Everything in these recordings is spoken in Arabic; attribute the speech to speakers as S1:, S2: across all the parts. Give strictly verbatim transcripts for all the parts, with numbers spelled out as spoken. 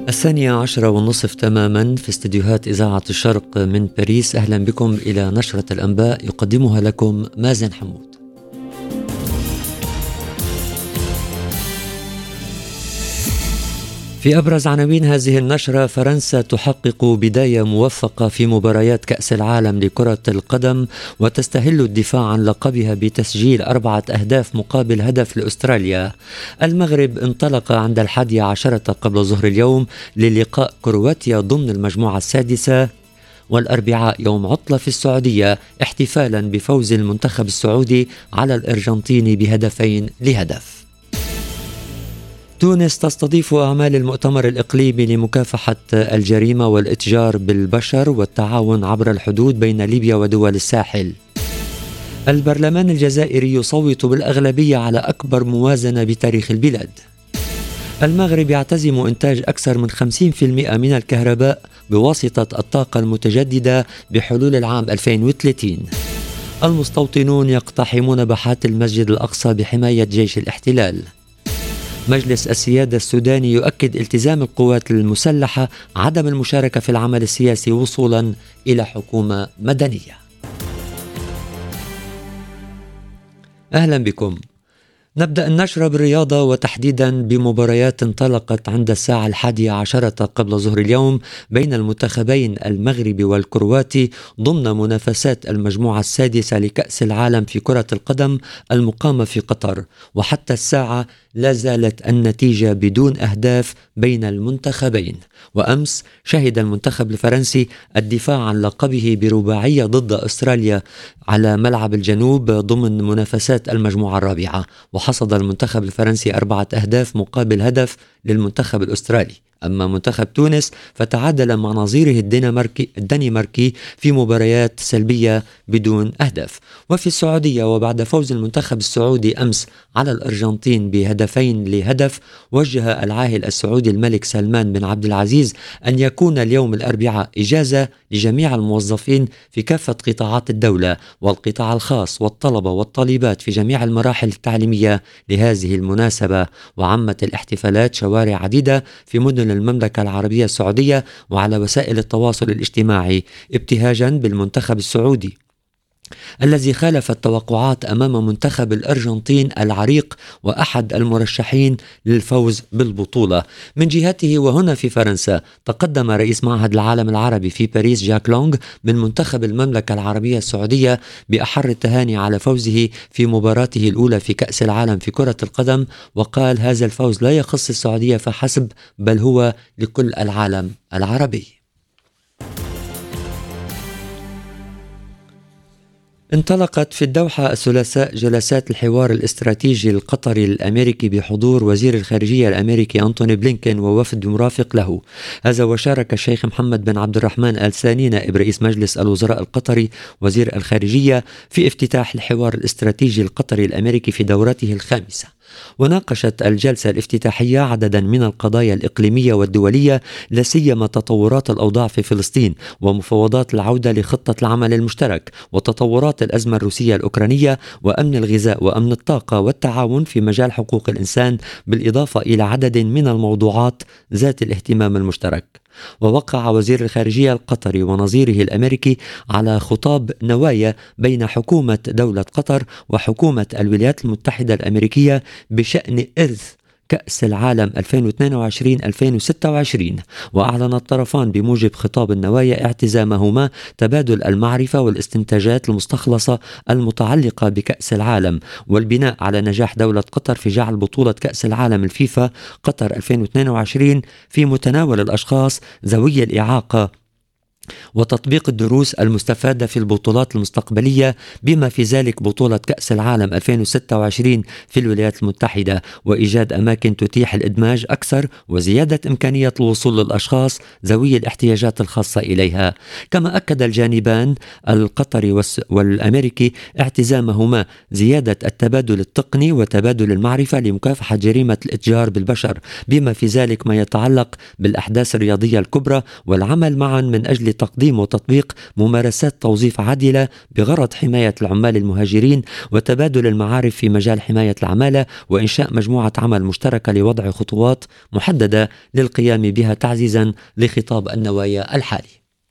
S1: الثانية عشرة والنصف تماما في استديوهات إذاعة الشرق من باريس. أهلا بكم إلى نشرة الأنباء يقدمها لكم مازن حمود. في أبرز عناوين هذه النشرة: فرنسا تحقق بداية موفقة في مباريات كأس العالم لكرة القدم وتستهل الدفاع عن لقبها بتسجيل أربعة أهداف مقابل هدف لأستراليا. المغرب انطلق عند الحادية عشرة قبل ظهر اليوم للقاء كرواتيا ضمن المجموعة السادسة. والأربعاء يوم عطلة في السعودية احتفالا بفوز المنتخب السعودي على الأرجنتين بهدفين لهدف. تونس تستضيف أعمال المؤتمر الإقليمي لمكافحة الجريمة والإتجار بالبشر والتعاون عبر الحدود بين ليبيا ودول الساحل. البرلمان الجزائري يصوت بالأغلبية على أكبر موازنة بتاريخ البلاد. المغرب يعتزم إنتاج أكثر من خمسين بالمئة من الكهرباء بواسطة الطاقة المتجددة بحلول العام ألفين وثلاثين. المستوطنون يقتحمون باحات المسجد الأقصى بحماية جيش الاحتلال. مجلس السيادة السوداني يؤكد التزام القوات المسلحة عدم المشاركة في العمل السياسي وصولا إلى حكومة مدنية. أهلا بكم. نبدأ النشرة بالرياضة وتحديدا بمباريات انطلقت عند الساعة الحادية عشرة قبل ظهر اليوم بين المنتخبين المغربي والكرواتي ضمن منافسات المجموعة السادسة لكأس العالم في كرة القدم المقامة في قطر، وحتى الساعة لا زالت النتيجة بدون أهداف بين المنتخبين. وأمس شهد المنتخب الفرنسي الدفاع عن لقبه برباعية ضد أستراليا على ملعب الجنوب ضمن منافسات المجموعة الرابعة، وحصد المنتخب الفرنسي أربعة أهداف مقابل هدف للمنتخب الأسترالي. أما منتخب تونس فتعادل مع نظيره الدنماركي الدنماركي في مباريات سلبية بدون أهداف. وفي السعودية، وبعد فوز المنتخب السعودي أمس على الأرجنتين بهدفين لهدف، وجه العاهل السعودي الملك سلمان بن عبد العزيز أن يكون اليوم الأربعاء إجازة لجميع الموظفين في كافة قطاعات الدولة والقطاع الخاص والطلبة والطالبات في جميع المراحل التعليمية لهذه المناسبة. وعمت الاحتفالات شوارع عديدة في مدن المملكة العربية السعودية وعلى وسائل التواصل الاجتماعي ابتهاجا بالمنتخب السعودي الذي خالف التوقعات أمام منتخب الأرجنتين العريق وأحد المرشحين للفوز بالبطولة. من جهته وهنا في فرنسا، تقدم رئيس معهد العالم العربي في باريس جاك لونغ من منتخب المملكة العربية السعودية بأحر التهاني على فوزه في مباراته الأولى في كأس العالم في كرة القدم، وقال هذا الفوز لا يخص السعودية فحسب بل هو لكل العالم العربي. انطلقت في الدوحة الثلاثاء جلسات الحوار الاستراتيجي القطري الأمريكي بحضور وزير الخارجية الأمريكي أنتوني بلينكين ووفد مرافق له. هذا وشارك الشيخ محمد بن عبد الرحمن آل ثاني نائب رئيس مجلس الوزراء القطري وزير الخارجية في افتتاح الحوار الاستراتيجي القطري الأمريكي في دورته الخامسة. وناقشت الجلسة الافتتاحية عددا من القضايا الإقليمية والدولية، لا سيما تطورات الأوضاع في فلسطين ومفاوضات العودة لخطة العمل المشترك وتطورات الأزمة الروسية الأوكرانية وأمن الغذاء وأمن الطاقة والتعاون في مجال حقوق الإنسان، بالإضافة إلى عدد من الموضوعات ذات الاهتمام المشترك. ووقع وزير الخارجية القطري ونظيره الأمريكي على خطاب نوايا بين حكومة دولة قطر وحكومة الولايات المتحدة الأمريكية بشأن إرث كأس العالم ألفين واثنين وعشرين ألفين وستة وعشرين. وأعلن الطرفان بموجب خطاب النوايا اعتزامهما تبادل المعرفة والاستنتاجات المستخلصة المتعلقة بكأس العالم والبناء على نجاح دولة قطر في جعل بطولة كأس العالم الفيفا قطر ألفين واثنين وعشرين في متناول الأشخاص ذوي الإعاقة، وتطبيق الدروس المستفادة في البطولات المستقبلية بما في ذلك بطولة كأس العالم ألفين وستة وعشرين في الولايات المتحدة، وإيجاد أماكن تتيح الإدماج أكثر وزيادة إمكانية الوصول للأشخاص ذوي الاحتياجات الخاصة إليها. كما أكد الجانبان القطري والأمريكي اعتزامهما زيادة التبادل التقني وتبادل المعرفة لمكافحة جريمة الإتجار بالبشر بما في ذلك ما يتعلق بالأحداث الرياضية الكبرى، والعمل معا من أجل لتقديم وتطبيق ممارسات توظيف عادلة بغرض حماية العمال المهاجرين وتبادل المعارف في مجال حماية العمالة، وإنشاء مجموعة عمل مشتركة لوضع خطوات محددة للقيام بها تعزيزا لخطاب النوايا الحالي.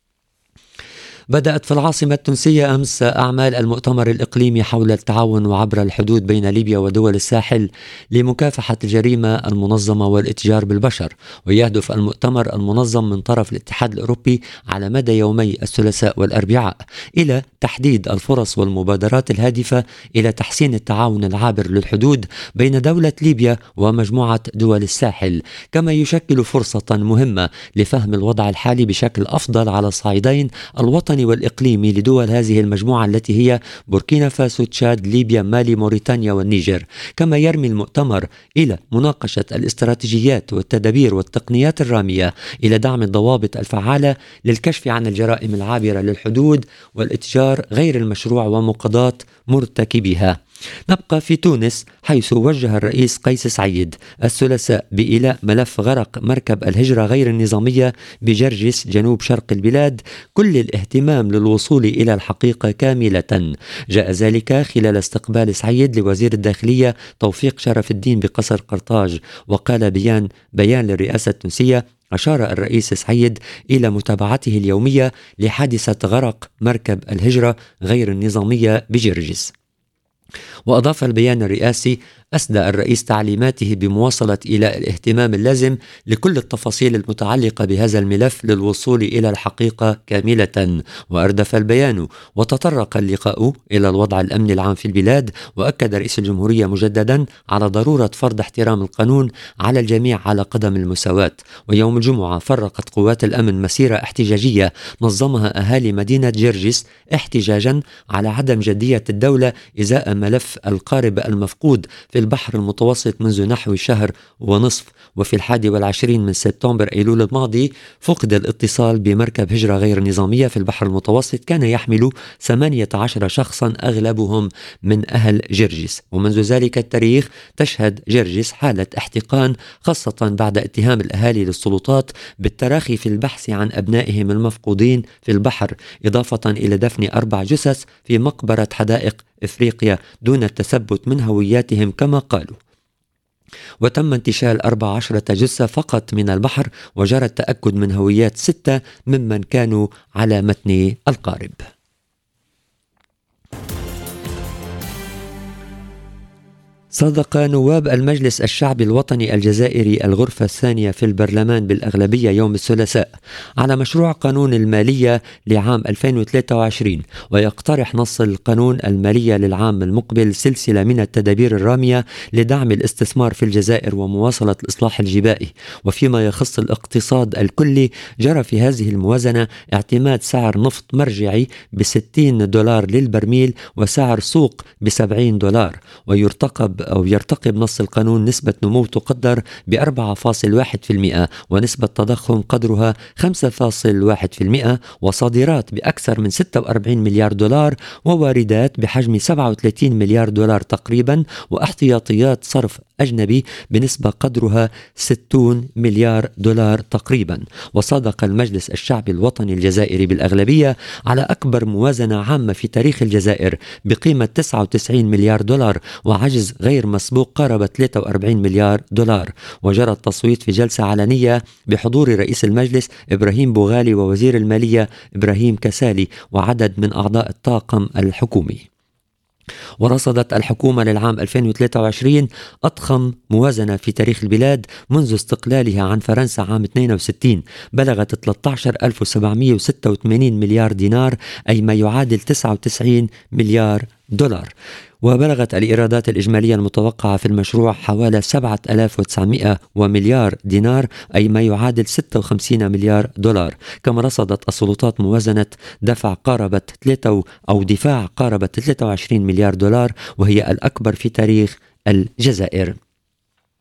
S1: بدأت في العاصمة التونسية أمس أعمال المؤتمر الإقليمي حول التعاون وعبر الحدود بين ليبيا ودول الساحل لمكافحة الجريمة المنظمة والاتجار بالبشر، ويهدف المؤتمر المنظم من طرف الاتحاد الأوروبي على مدى يومي الثلاثاء والأربعاء إلى تحديد الفرص والمبادرات الهادفة إلى تحسين التعاون العابر للحدود بين دولة ليبيا ومجموعة دول الساحل، كما يشكل فرصة مهمة لفهم الوضع الحالي بشكل أفضل على الصعيدين الوطني والإقليمي لدول هذه المجموعة التي هي بوركينا فاسو، تشاد، ليبيا، مالي، موريتانيا والنيجر. كما يرمي المؤتمر إلى مناقشة الاستراتيجيات والتدابير والتقنيات الرامية إلى دعم الضوابط الفعالة للكشف عن الجرائم العابرة للحدود والاتجار غير المشروع ومقاضاة مرتكبيها. نبقى في تونس، حيث وجه الرئيس قيس سعيد الثلاثاء بإيلاء ملف غرق مركب الهجرة غير النظامية بجرجس جنوب شرق البلاد كل الاهتمام للوصول إلى الحقيقة كاملة. جاء ذلك خلال استقبال سعيد لوزير الداخلية توفيق شرف الدين بقصر قرطاج. وقال بيان بيان للرئاسة التونسية: أشار الرئيس سعيد إلى متابعته اليومية لحادثة غرق مركب الهجرة غير النظامية بجرجس. وأضاف البيان الرئاسي: أسدى الرئيس تعليماته بمواصلة إلى الاهتمام اللازم لكل التفاصيل المتعلقة بهذا الملف للوصول إلى الحقيقة كاملة. وأردف البيان وتطرق اللقاء إلى الوضع الأمني العام في البلاد، وأكد رئيس الجمهورية مجددا على ضرورة فرض احترام القانون على الجميع على قدم المساواة. ويوم الجمعة فرقت قوات الأمن مسيرة احتجاجية نظمها أهالي مدينة جرجس احتجاجا على عدم جدية الدولة إزاء ملف القارب المفقود في البحر المتوسط منذ نحو شهر ونصف. وفي الحادي والعشرين من سبتمبر أيلول الماضي فقد الاتصال بمركب هجرة غير نظامية في البحر المتوسط كان يحمل ثمانية عشر شخصا أغلبهم من أهل جرجس. ومنذ ذلك التاريخ تشهد جرجس حالة احتقان، خاصة بعد اتهام الأهالي للسلطات بالتراخي في البحث عن أبنائهم المفقودين في البحر، إضافة إلى دفن أربع جثث في مقبرة حدائق إفريقيا دون التثبت من هوياتهم كما قالوا. وتم انتشال أربع عشرة جثة فقط من البحر، وجرى التأكد من هويات ستة ممن كانوا على متن القارب. صادق نواب المجلس الشعبي الوطني الجزائري الغرفة الثانية في البرلمان بالأغلبية يوم الثلاثاء على مشروع قانون المالية لعام ألفين وثلاثة وعشرين، ويقترح نص القانون المالية للعام المقبل سلسلة من التدابير الرامية لدعم الاستثمار في الجزائر ومواصلة الإصلاح الجبائي. وفيما يخص الاقتصاد الكلي، جرى في هذه الموازنة اعتماد سعر نفط مرجعي بستين دولار للبرميل وسعر سوق بسبعين دولار. ويرتقب أو يرتقي بنص القانون نسبة نمو تقدر ب أربعة فاصلة واحد بالمئة، ونسبة تضخم قدرها خمسة فاصلة واحد بالمئة، وصادرات بأكثر من ستة وأربعين مليار دولار، وواردات بحجم سبعة وثلاثين مليار دولار تقريبا، واحتياطيات صرف أجنبي بنسبة قدرها ستين مليار دولار تقريبا. وصادق المجلس الشعبي الوطني الجزائري بالأغلبية على أكبر موازنة عامة في تاريخ الجزائر بقيمة تسعة وتسعين مليار دولار، وعجز غير مسبوق قارب ثلاثة وأربعين مليار دولار. وجرى التصويت في جلسة علنية بحضور رئيس المجلس إبراهيم بوغالي ووزير المالية إبراهيم كسالي وعدد من أعضاء الطاقم الحكومي. ورصدت الحكومة للعام ألفين وثلاثة وعشرين أضخم موازنة في تاريخ البلاد منذ استقلالها عن فرنسا عام اثنين وستين، بلغت ثلاثة عشر ألف وسبعمئة وستة وثمانين مليار دينار، أي ما يعادل تسعة وتسعين مليار دولار. وبلغت الإيرادات الإجمالية المتوقعة في المشروع حوالي سبعة آلاف وتسعمئة ومليار دينار، أي ما يعادل ستة وخمسين مليار دولار. كما رصدت السلطات موازنة دفع قاربت ثلاثة أو دفاع قاربت ثلاثة وعشرين مليار دولار، وهي الأكبر في تاريخ الجزائر.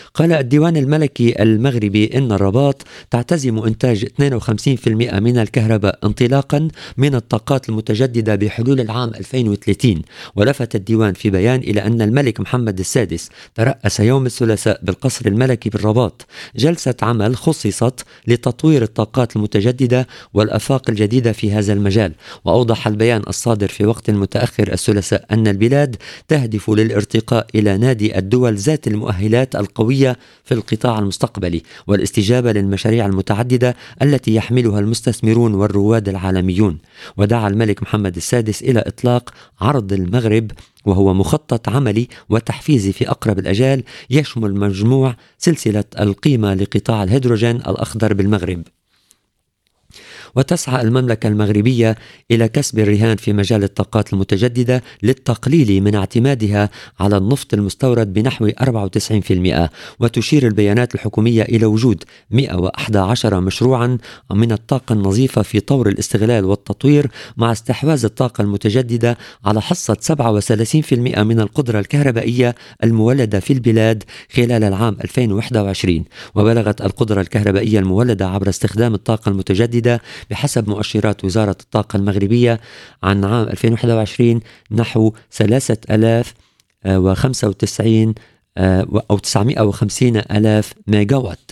S1: قال الديوان الملكي المغربي إن الرباط تعتزم إنتاج اثنين وخمسين بالمئة من الكهرباء انطلاقا من الطاقات المتجددة بحلول العام ألفين وثلاثين. ولفت الديوان في بيان إلى أن الملك محمد السادس ترأس يوم الثلاثاء بالقصر الملكي بالرباط جلسة عمل خصصت لتطوير الطاقات المتجددة والآفاق الجديدة في هذا المجال. وأوضح البيان الصادر في وقت متأخر الثلاثاء أن البلاد تهدف للارتقاء إلى نادي الدول ذات المؤهلات القوية في القطاع المستقبلي والاستجابة للمشاريع المتعددة التي يحملها المستثمرون والرواد العالميون. ودعا الملك محمد السادس إلى إطلاق عرض المغرب وهو مخطط عملي وتحفيزي في أقرب الأجال يشمل مجموع سلسلة القيمة لقطاع الهيدروجين الأخضر بالمغرب. وتسعى المملكة المغربية إلى كسب الرهان في مجال الطاقات المتجددة للتقليل من اعتمادها على النفط المستورد بنحو أربعة وتسعين بالمئة. وتشير البيانات الحكومية إلى وجود مئة وأحد عشر مشروعا من الطاقة النظيفة في طور الاستغلال والتطوير، مع استحواذ الطاقة المتجددة على حصة سبعة وثلاثين بالمئة من القدرة الكهربائية المولدة في البلاد خلال العام ألفين وواحد وعشرين. وبلغت القدرة الكهربائية المولدة عبر استخدام الطاقة المتجددة بحسب مؤشرات وزارة الطاقة المغربية عن عام ألفين وواحد وعشرين نحو ثلاثة آلاف وخمسة وتسعين أو تسعمئة وخمسين ألاف ميجاوات.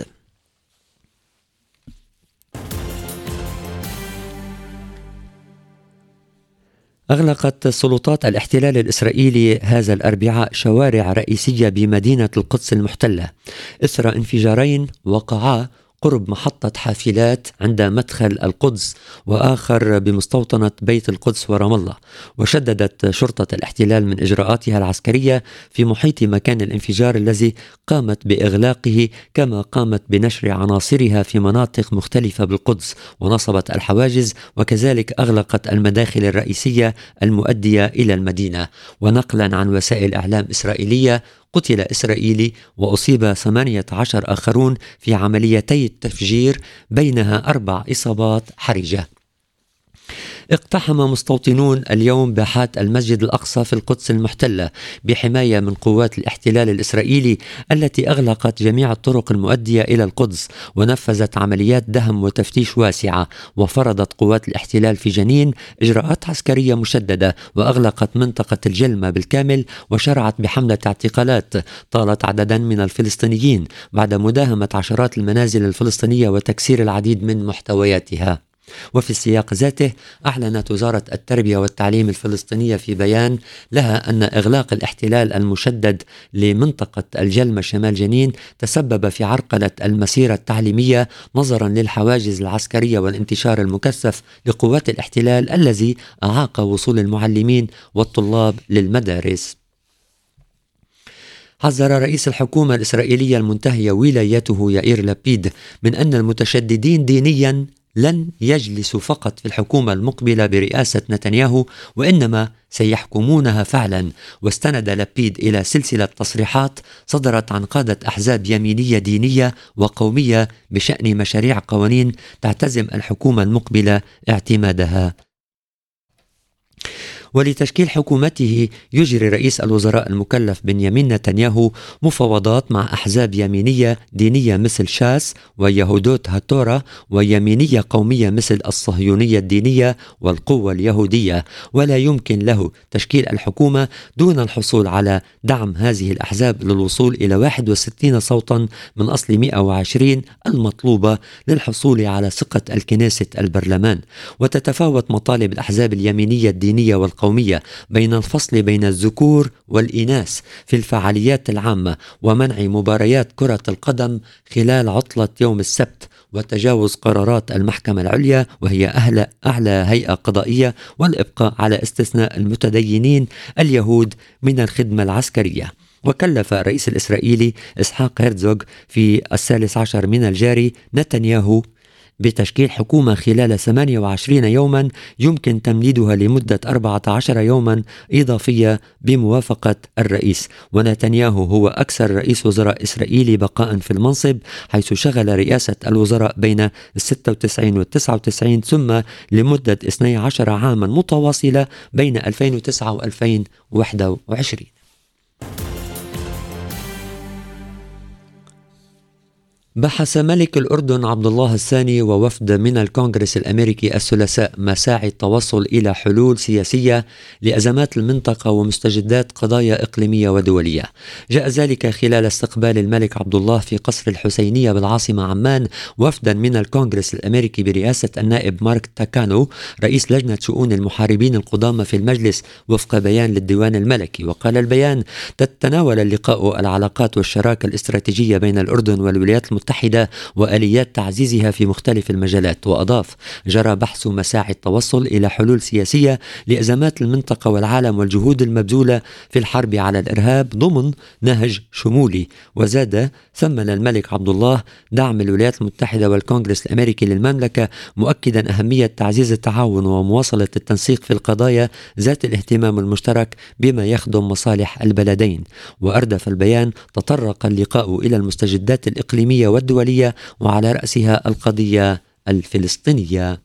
S1: أغلقت سلطات الاحتلال الإسرائيلي هذا الأربعاء شوارع رئيسية بمدينة القدس المحتلة إثر انفجارين وقعا قرب محطة حافلات عند مدخل القدس وآخر بمستوطنة بيت القدس ورام الله. وشددت شرطة الاحتلال من إجراءاتها العسكرية في محيط مكان الانفجار الذي قامت بإغلاقه، كما قامت بنشر عناصرها في مناطق مختلفة بالقدس ونصبت الحواجز، وكذلك أغلقت المداخل الرئيسية المؤدية إلى المدينة. ونقلا عن وسائل إعلام إسرائيلية، قتل إسرائيلي وأصيب ثمانية عشر آخرون في عمليتي التفجير بينها أربع إصابات حرجة. اقتحم مستوطنون اليوم باحات المسجد الأقصى في القدس المحتلة بحماية من قوات الاحتلال الإسرائيلي التي أغلقت جميع الطرق المؤدية إلى القدس ونفذت عمليات دهم وتفتيش واسعة. وفرضت قوات الاحتلال في جنين إجراءات عسكرية مشددة وأغلقت منطقة الجلمة بالكامل وشرعت بحملة اعتقالات طالت عددا من الفلسطينيين بعد مداهمة عشرات المنازل الفلسطينية وتكسير العديد من محتوياتها. وفي السياق ذاته أعلنت وزارة التربية والتعليم الفلسطينية في بيان لها أن إغلاق الاحتلال المشدد لمنطقة الجلمة شمال جنين تسبب في عرقلة المسيرة التعليمية نظرا للحواجز العسكرية والانتشار المكثف لقوات الاحتلال الذي أعاق وصول المعلمين والطلاب للمدارس. حذر رئيس الحكومة الإسرائيلية المنتهية ولايته يائير لابيد من أن المتشددين دينيا لن يجلسوا فقط في الحكومة المقبلة برئاسة نتنياهو وإنما سيحكمونها فعلا. واستند لابيد إلى سلسلة تصريحات صدرت عن قادة أحزاب يمينية دينية وقومية بشأن مشاريع قوانين تعتزم الحكومة المقبلة اعتمادها. ولتشكيل حكومته يجري رئيس الوزراء المكلف بنيامين نتنياهو مفاوضات مع أحزاب يمينية دينية مثل شاس ويهودوت هاتورا ويمينية قومية مثل الصهيونية الدينية والقوة اليهودية، ولا يمكن له تشكيل الحكومة دون الحصول على دعم هذه الأحزاب للوصول إلى واحد وستين صوتا من أصل مئة وعشرين المطلوبة للحصول على ثقة الكنيسة البرلمان. وتتفاوت مطالب الأحزاب اليمينية الدينية والقومية بين الفصل بين الذكور والإناث في الفعاليات العامة ومنع مباريات كرة القدم خلال عطلة يوم السبت وتجاوز قرارات المحكمة العليا وهي أعلى, أعلى هيئة قضائية والإبقاء على استثناء المتدينين اليهود من الخدمة العسكرية. وكلف الرئيس الإسرائيلي إسحاق هيرتزوغ في الثالث عشر من الجاري نتنياهو بتشكيل حكومة خلال ثمانية وعشرين يوما يمكن تمديدها لمدة أربعة عشر يوما إضافية بموافقة الرئيس. ونتنياهو هو أكثر رئيس وزراء إسرائيلي بقاء في المنصب، حيث شغل رئاسة الوزراء بين الستة وتسعين والتسعة وتسعين ثم لمدة اثني عشر عاما متواصلة بين ألفين وتسعة وألفين وواحد وعشرين. بحث ملك الأردن عبد الله الثاني ووفد من الكونغرس الأمريكي الثلاثاء مساعي التوصل إلى حلول سياسية لأزمات المنطقة ومستجدات قضايا إقليمية ودولية. جاء ذلك خلال استقبال الملك عبد الله في قصر الحسينية بالعاصمة عمان وفدا من الكونغرس الأمريكي برئاسة النائب مارك تاكانو رئيس لجنة شؤون المحاربين القدامى في المجلس وفق بيان للديوان الملكي. وقال البيان: تتناول اللقاء العلاقات والشراكة الاستراتيجية بين الأردن والولايات المتحدة وآليات تعزيزها في مختلف المجالات. وأضاف: جرى بحث مساعي التوصل إلى حلول سياسية لأزمات المنطقة والعالم والجهود المبذولة في الحرب على الإرهاب ضمن نهج شمولي. وزاد: ثمن الملك عبد الله دعم الولايات المتحدة والكونغرس الأمريكي للمملكة، مؤكدا أهمية تعزيز التعاون ومواصلة التنسيق في القضايا ذات الاهتمام المشترك بما يخدم مصالح البلدين. وأردف البيان: تطرق اللقاء إلى المستجدات الإقليمية والدولية وعلى رأسها القضية الفلسطينية.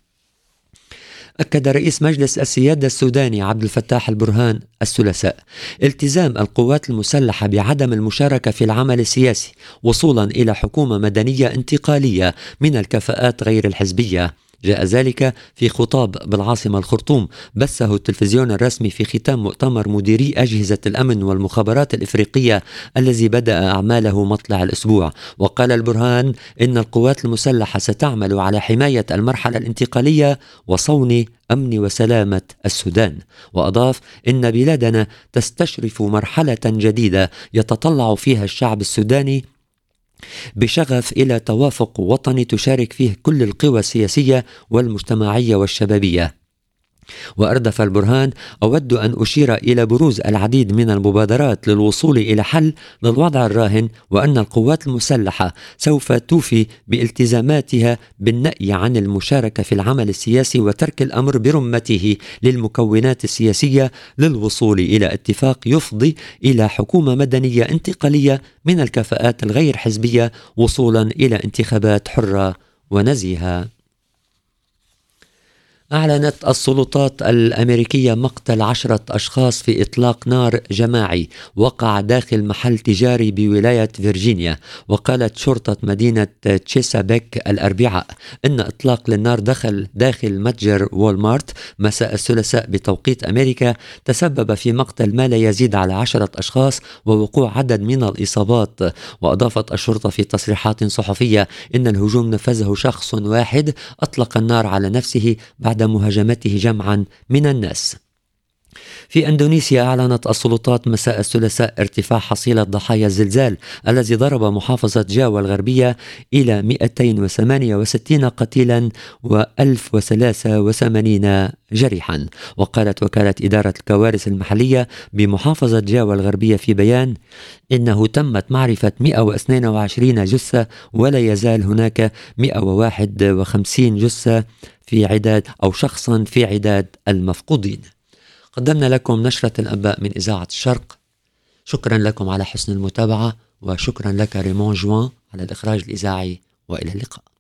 S1: أكد رئيس مجلس السيادة السوداني عبد الفتاح البرهان الثلاثاء التزام القوات المسلحة بعدم المشاركة في العمل السياسي وصولا إلى حكومة مدنية انتقالية من الكفاءات غير الحزبية. جاء ذلك في خطاب بالعاصمة الخرطوم بثه التلفزيون الرسمي في ختام مؤتمر مديري أجهزة الأمن والمخابرات الإفريقية الذي بدأ أعماله مطلع الأسبوع. وقال البرهان إن القوات المسلحة ستعمل على حماية المرحلة الانتقالية وصون أمن وسلامة السودان. وأضاف: إن بلادنا تستشرف مرحلة جديدة يتطلع فيها الشعب السوداني بشغف إلى توافق وطني تشارك فيه كل القوى السياسية والمجتمعية والشبابية. وأردف البرهان: أود أن أشير إلى بروز العديد من المبادرات للوصول إلى حل للوضع الراهن، وأن القوات المسلحة سوف توفي بالتزاماتها بالنأي عن المشاركة في العمل السياسي وترك الأمر برمته للمكونات السياسية للوصول إلى اتفاق يفضي إلى حكومة مدنية انتقالية من الكفاءات الغير حزبية وصولا إلى انتخابات حرة ونزيهة. أعلنت السلطات الأمريكية مقتل عشرة أشخاص في إطلاق نار جماعي وقع داخل محل تجاري بولاية فيرجينيا. وقالت شرطة مدينة تشيسابيك الأربعاء إن إطلاق للنار دخل داخل متجر وولمارت مساء الثلاثاء بتوقيت أمريكا تسبب في مقتل ما لا يزيد على عشرة أشخاص ووقوع عدد من الإصابات. وأضافت الشرطة في تصريحات صحفية إن الهجوم نفذه شخص واحد أطلق النار على نفسه بعد مهاجمته جمعا من الناس. في أندونيسيا أعلنت السلطات مساء الثلاثاء ارتفاع حصيلة ضحايا الزلزال الذي ضرب محافظة جاوا الغربية إلى مئتين وثمانية وستين قتيلا وألف وثلاثة وثمانين جريحا. وقالت وكالة إدارة الكوارث المحلية بمحافظة جاوا الغربية في بيان إنه تمت معرفة مئة واثنين وعشرين جثة ولا يزال هناك مئة وواحد وخمسين جثة في عداد أو شخصا في عداد المفقودين. قدمنا لكم نشرة الأنباء من إذاعة الشرق. شكرا لكم على حسن المتابعة، وشكرا لك ريمون جوان على الإخراج الإذاعي، وإلى اللقاء.